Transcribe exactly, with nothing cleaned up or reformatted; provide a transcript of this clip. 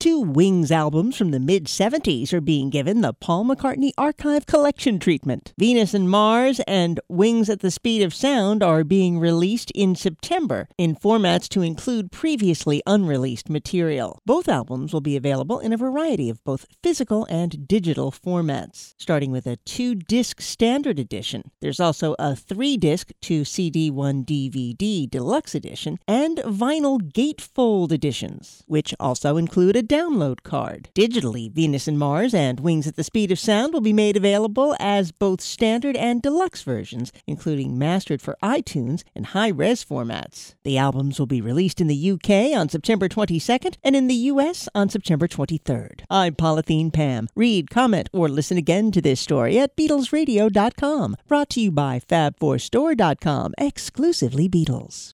Two Wings albums from the mid-seventies are being given the Paul McCartney Archive Collection treatment. Venus and Mars and Wings at the Speed of Sound are being released in September in formats to include previously unreleased material. Both albums will be available in a variety of both physical and digital formats, starting with a two-disc standard edition. There's also a three-disc two C D one D V D deluxe edition and vinyl gatefold editions, which also include a download card. Digitally, Venus and Mars and Wings at the Speed of Sound will be made available as both standard and deluxe versions, including mastered for iTunes and high-res formats. The albums will be released in the U K on September twenty-second and in the U S on September twenty-third. I'm Polythene Pam. Read, comment, or listen again to this story at Beatles Radio dot com. Brought to you by Fab four Store dot com, exclusively Beatles.